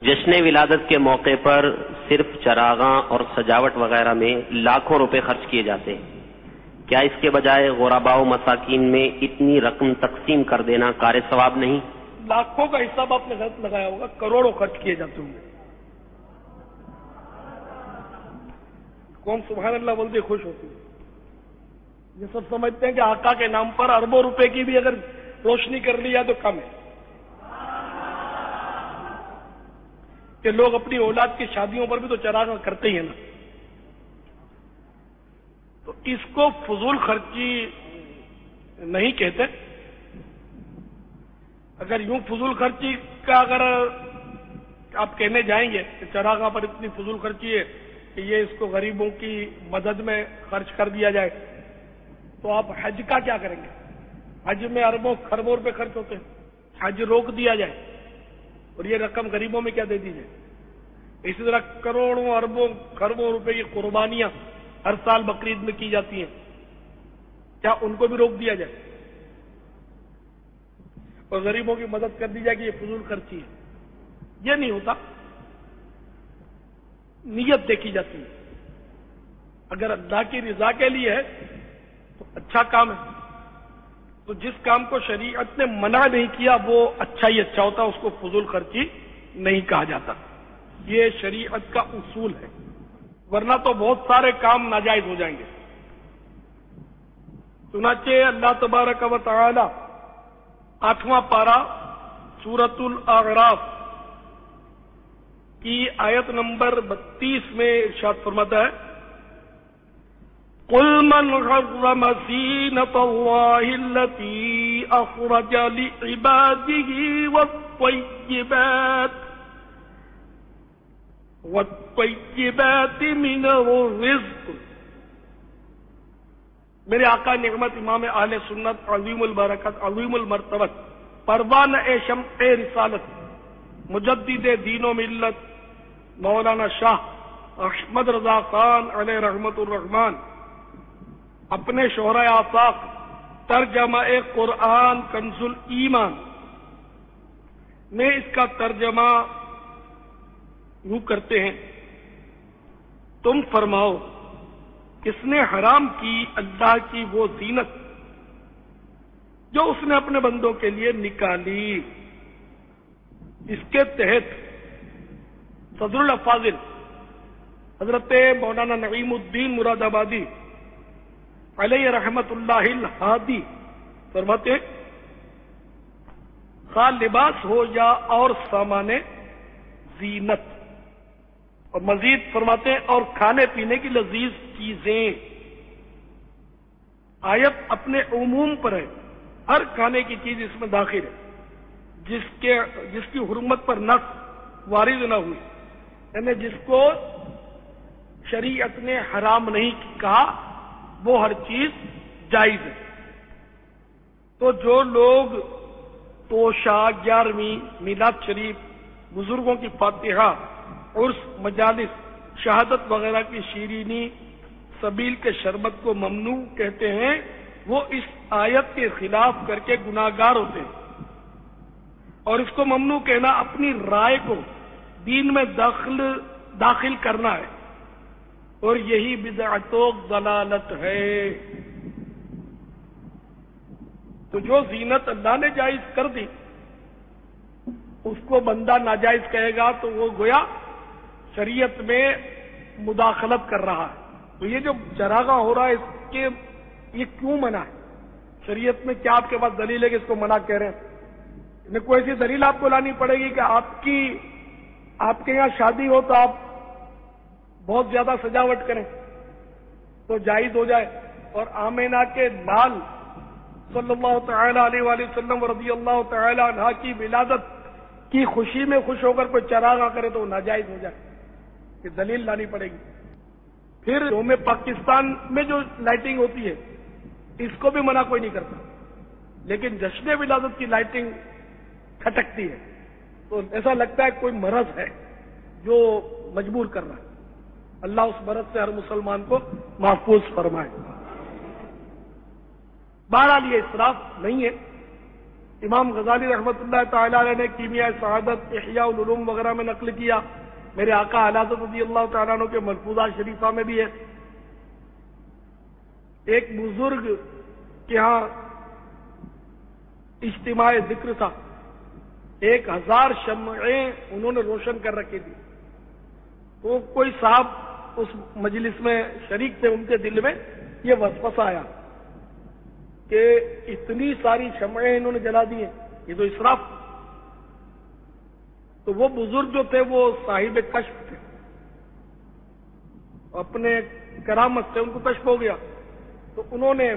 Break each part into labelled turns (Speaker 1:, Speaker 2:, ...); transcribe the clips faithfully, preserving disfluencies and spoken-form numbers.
Speaker 1: جشن ولادت کے موقع پر صرف چراغاں اور سجاوٹ وغیرہ میں لاکھوں روپے خرچ کیے جاتے ہیں، کیا اس کے بجائے غرباء و مساکین میں اتنی رقم تقسیم کر دینا کار ثواب نہیں؟
Speaker 2: لاکھوں کا حساب آپ نے غلط لگایا ہوگا، کروڑوں خرچ کیے جاتے ہوں گے۔ قوم سبحان اللہ بولتے خوش ہوتی ہے۔ یہ سب سمجھتے ہیں کہ آقا کے نام پر اربوں روپے کی بھی اگر روشنی کر لیا تو کم ہے، کہ لوگ اپنی اولاد کی شادیوں پر بھی تو چراغ کرتے ہی ہیں نا۔ تو اس کو فضول خرچی نہیں کہتے۔ اگر یوں فضول خرچی کا اگر آپ کہنے جائیں گے کہ چراغاں پر اتنی فضول خرچی ہے کہ یہ اس کو غریبوں کی مدد میں خرچ کر دیا جائے، تو آپ حج کا کیا کریں گے؟ حج میں اربوں خربوں روپے خرچ ہوتے ہیں، حج روک دیا جائے اور یہ رقم غریبوں میں کیا دے دی جائے۔ اسی طرح کروڑوں اربوں خربوں روپے کی قربانیاں ہر سال بقرعید میں کی جاتی ہیں، کیا ان کو بھی روک دیا جائے اور غریبوں کی مدد کر دی جائے کہ یہ فضول خرچی ہے؟ یہ نہیں ہوتا، نیت دیکھی جاتی ہے۔ اگر اللہ کی رضا کے لیے ہے تو اچھا کام ہے، تو جس کام کو شریعت نے منع نہیں کیا وہ اچھا ہی اچھا ہوتا، اس کو فضول خرچی نہیں کہا جاتا۔ یہ شریعت کا اصول ہے، ورنہ تو بہت سارے کام ناجائز ہو جائیں گے۔ چنانچہ اللہ تبارک و تعالی آٹھواں پارہ سورۃ الاعراف کی آیت نمبر بتیس میں ارشاد فرماتا ہے، قُلْ مَنْ حَرَّمَ زِينَةَ اللَّهِ الَّتِي أَخْرَجَ لِعِبَادِهِ وَالطَّيِّبَاتِ وَالطَّيِّبَاتِ مِنَ الرِّزْقِ۔ میرے آقا نعمت امام اہل سنت عظیم البرکت عظیم المرتبت پروان شمع رسالت مجدد دین و ملت مولانا شاہ احمد رضا خان علیہ رحمت الرحمان اپنے شہرۂ آفاق ترجمہ قرآن کنز الایمان میں اس کا ترجمہ یوں کرتے ہیں، تم فرماؤ کس نے حرام کی اللہ کی وہ زینت جو اس نے اپنے بندوں کے لیے نکالی۔ اس کے تحت صدر الافاضل حضرت مولانا نعیم الدین مراد آبادی علیہ رحمت اللہ الہادی فرماتے ہیں، خواہ لباس ہو یا اور سامان زینت، اور مزید فرماتے ہیں اور کھانے پینے کی لذیذ چیزیں۔ آیت اپنے عموم پر ہے، ہر کھانے کی چیز اس میں داخل ہے جس کے جس کی حرمت پر نص وارد نہ ہوئی، یعنی جس کو شریعت نے حرام نہیں کہا وہ ہر چیز جائز ہے۔ تو جو لوگ توشہ، گیارہویں، میلاد شریف، بزرگوں کی فاتحہ، عرس، مجالس، شہادت وغیرہ کی شیرینی، سبیل کے شربت کو ممنوع کہتے ہیں، وہ اس آیت کے خلاف کر کے گناہگار ہوتے ہیں، اور اس کو ممنوع کہنا اپنی رائے کو دین میں داخل داخل کرنا ہے، اور یہی بدعت و ضلالت ہے۔ تو جو زینت اللہ نے جائز کر دی اس کو بندہ ناجائز کہے گا تو وہ گویا شریعت میں مداخلت کر رہا ہے۔ تو یہ جو چراغاں ہو رہا ہے اس کے یہ کیوں منع ہے؟ شریعت میں کیا آپ کے پاس دلیل ہے کہ اس کو منع کہہ رہے ہیں؟ کوئی ایسی دلیل آپ کو لانی پڑے گی کہ آپ کی آپ کے یہاں شادی ہو تو آپ بہت زیادہ سجاوٹ کریں تو جائز ہو جائے، اور آمینہ کے لال صلی اللہ تعالی علیہ وآلہ وسلم رضی اللہ تعالی عنہ کی ولادت کی خوشی میں خوش ہو کر کوئی چراغاں کرے تو وہ ناجائز ہو جائے، یہ دلیل لانی پڑے گی۔ پھر یوم پاکستان میں جو لائٹنگ ہوتی ہے اس کو بھی منع کوئی نہیں کرتا، لیکن جشن ولادت کی لائٹنگ کھٹکتی ہے تو ایسا لگتا ہے کوئی مرض ہے جو مجبور کر رہا ہے۔ اللہ اس مرض سے ہر مسلمان کو محفوظ فرمائے۔ بہرحال یہ اسراف نہیں ہے، امام غزالی رحمۃ اللہ تعالی علیہ نے کیمیاء سعادت، احیاء العلوم وغیرہ میں نقل کیا، میرے آقا اعلی حضرت رضی اللہ تعالیٰ عنہ کے ملفوظات شریفہ میں بھی ہے۔ ایک بزرگ کے یہاں اجتماع ذکر تھا، ایک ہزار شمعیں انہوں نے روشن کر رکھی تھی، تو کوئی صاحب اس مجلس میں شریک تھے، ان کے دل میں یہ وسوسہ آیا کہ اتنی ساری شمعیں انہوں نے جلا دی ہیں، یہ تو اسراف۔ تو وہ بزرگ جو تھے وہ صاحب کشف تھے، اپنے کرامت سے ان کو کشف ہو گیا، تو انہوں نے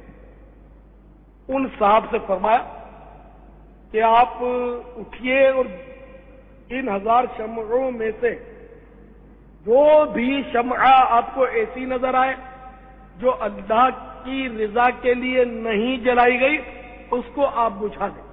Speaker 2: ان صاحب سے فرمایا کہ آپ اٹھیے اور ان ہزار شمعوں میں سے جو بھی شمعہ آپ کو ایسی نظر آئے جو اللہ کی رضا کے لیے نہیں جلائی گئی اس کو آپ بجھا دیں۔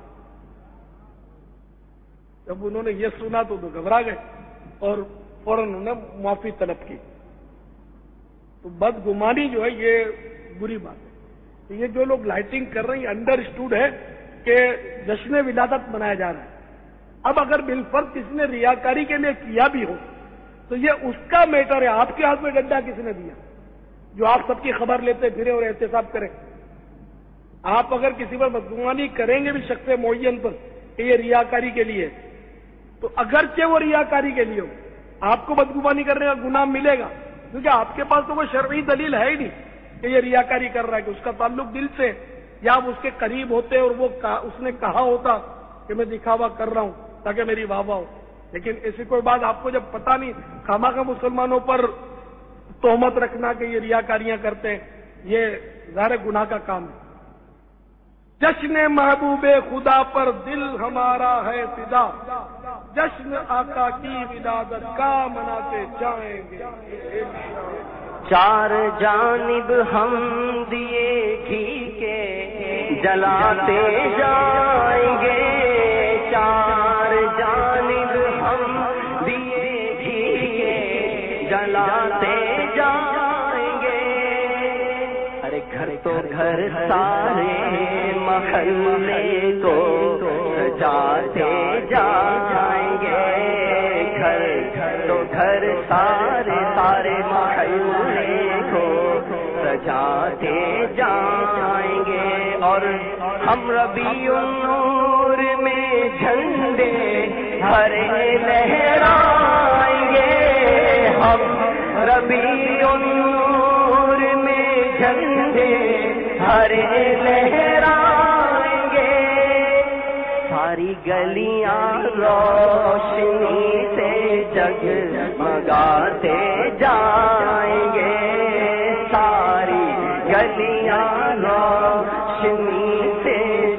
Speaker 2: جب انہوں نے یہ سنا تو وہ گھبرا گئے اور فوراً انہوں نے معافی طلب کی۔ تو بدگمانی جو ہے یہ بری بات ہے۔ تو یہ جو لوگ لائٹنگ کر رہے ہیں انڈرسٹوڈ ہے کہ جشن ولادت منایا جا رہا ہے۔ اب اگر بالفرض کسی نے ریاکاری کے لیے کیا بھی ہو تو یہ اس کا میٹر ہے، آپ کے ہاتھ میں ڈنڈا کس نے دیا جو آپ سب کی خبر لیتے پھرے اور احتساب کریں؟ آپ اگر کسی پر بدگمانی کریں گے بھی شخص معین پر کہ یہ ریاکاری کے لیے، تو اگرچہ وہ ریاکاری کے لیے ہو، آپ کو بدگمانی کرنے کا گناہ ملے گا، کیونکہ آپ کے پاس تو کوئی شرعی دلیل ہے ہی نہیں کہ یہ ریاکاری کر رہا ہے، کہ اس کا تعلق دل سے، یا آپ اس کے قریب ہوتے اور وہ اس نے کہا ہوتا کہ میں دکھاوا کر رہا ہوں تاکہ میری واہ واہ ہو۔ لیکن ایسی کوئی بات آپ کو جب پتہ نہیں، خامخواہ مسلمانوں پر تہمت رکھنا کہ یہ ریاکاریاں کرتے ہیں، یہ ظاہر گناہ کا کام ہے۔ جشن محبوب خدا پر دل ہمارا ہے فدا، جشن آقا کی ولادت کا مناتے جائیں گے۔
Speaker 3: چار جانب ہم دیے گھی کے جلاتے جائیں گے، چار جانب ہم دیے گھی کے جلاتے جائیں گے۔ ارے گھر تو گھر سارے محلے کو سجاتے جائیں گے، گھر تو گھر سارے سارے محلے کو سجاتے جائیں گے، اور ہم ربیع النور میں جھنڈے ہرے لہرائیں گے، ہم ربیع النور میں جھنڈے ہرے لہرائیں گے، ساری گلیاں روشنی سے جگمگاتے جائیں گے، ساری گلیاں روشنی سے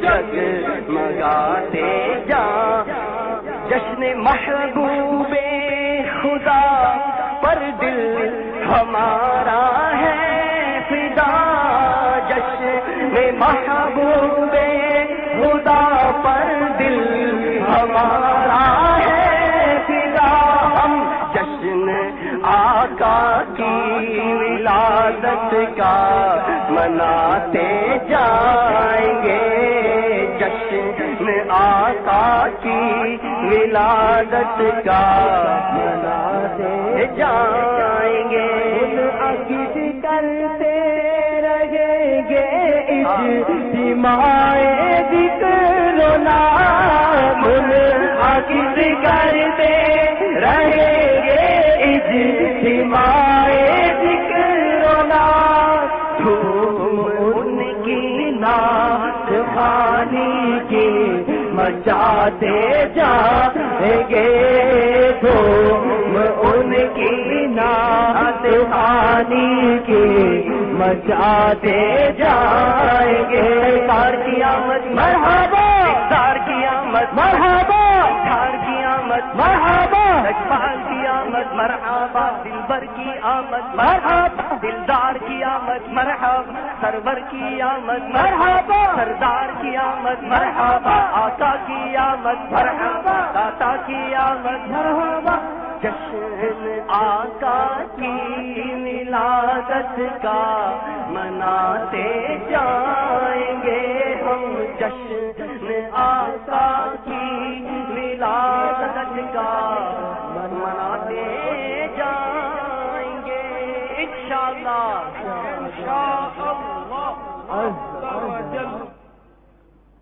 Speaker 3: جگمگاتے جائیں۔ جشن محبوب خدا پر دل ہمارا ہے فدا، جشن محبوب خدا پر دل ہمارا ہے فدا، ہم جشن آقا کی ولادت کا مناتے جائیں گے، جشن آقا کی ولادت کا مناتے جائیں گے، عقید کرتے رہیں گے اجتماع ذکر و نام، عقید کرتے رہیں گے اجتماع ذکر و نام، دھوم ان کی نعت خوانی کی مچاتے جائیں گے، دھوم ان کی نعت خوانی کی مچاتے جائیں گے، تار کی آمد مرحبا، تار کی آمد مرحبا، تار کی آمد مرحبا، اقبال کی آمد مرحبا، دلبر کی آمد مرحبا، دلدار کی آمد مرحبا، سرور کی آمد مرحبا، سردار کی آمد مرحبا، آقا کی آمد مرحبا، داتا کی آمد مرحبا، جشن آقا کی ولادت کا مناتے جائیں گے، ہم جشن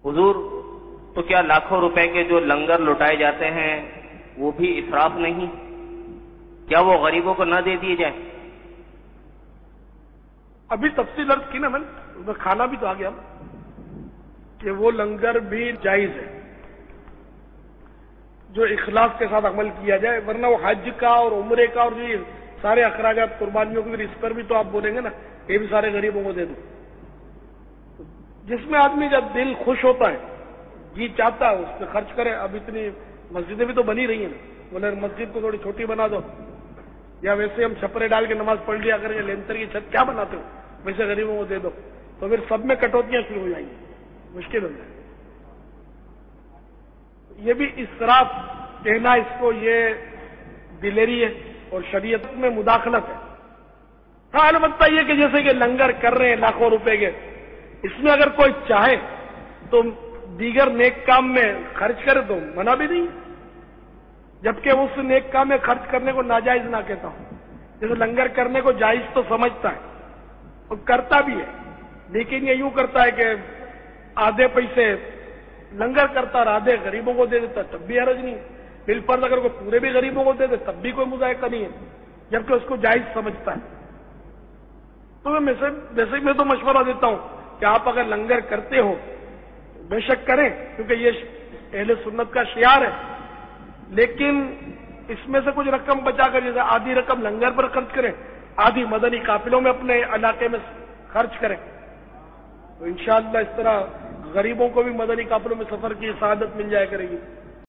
Speaker 4: حضور تو کیا لاکھوں روپے کے جو لنگر لٹائے جاتے ہیں وہ بھی اسراف نہیں؟ کیا وہ غریبوں کو نہ دے دیے جائیں؟
Speaker 2: ابھی تفصیل عرض کی نا میں نے، کھانا بھی تو آ گیا کہ وہ لنگر بھی جائز ہے جو اخلاص کے ساتھ عمل کیا جائے، ورنہ وہ حج کا اور عمرے کا اور یہ سارے اخراجات قربانیوں کے، اس پر بھی تو آپ بولیں گے نا یہ بھی سارے غریبوں کو دے دو۔ جس میں آدمی جب دل خوش ہوتا ہے، جی چاہتا ہے اس پہ خرچ کرے۔ اب اتنی مسجدیں بھی تو بنی رہی ہیں نا، بولے مسجد کو تھوڑی چھوٹی بنا دو، یا ویسے ہم چھپرے ڈال کے نماز پڑھ لیا کریں گے، لینتر کی چھت کیا بناتے ہو، ویسے غریبوں کو دے دو، تو پھر سب میں کٹوتیاں شروع ہو جائیں گی، مشکل ہو جائے۔ یہ بھی اسراف کہنا اس کو یہ دلیری ہے اور شریعت میں مداخلت ہے۔ ہاں البتہ یہ کہ جیسے کہ لنگر کر رہے ہیں لاکھوں روپے کے، اس میں اگر کوئی چاہے تو دیگر نیک کام میں خرچ کرے تو منع بھی نہیں، جبکہ اس نیک کام میں خرچ کرنے کو ناجائز نہ کہتا ہوں۔ جیسے لنگر کرنے کو جائز تو سمجھتا ہے اور کرتا بھی ہے، لیکن یہ یوں کرتا ہے کہ آدھے پیسے لنگر کرتا اور آدھے غریبوں کو دے دیتا، تب بھی حرج نہیں۔ بل فرض اگر کوئی پورے بھی غریبوں کو دے دے تب بھی کوئی مذائقہ نہیں ہے، جبکہ اس کو جائز سمجھتا ہے۔ تو میں ویسے میں تو مشورہ دیتا ہوں کہ آپ اگر لنگر کرتے ہو بے شک کریں، کیونکہ یہ اہل سنت کا شعار ہے، لیکن اس میں سے کچھ رقم بچا کر جیسے آدھی رقم لنگر پر خرچ کریں، آدھی مدنی قافلوں میں اپنے علاقے میں خرچ کریں، تو انشاءاللہ اس طرح غریبوں کو بھی مدنی قافلوں میں سفر کی سعادت مل جائے کرے گی۔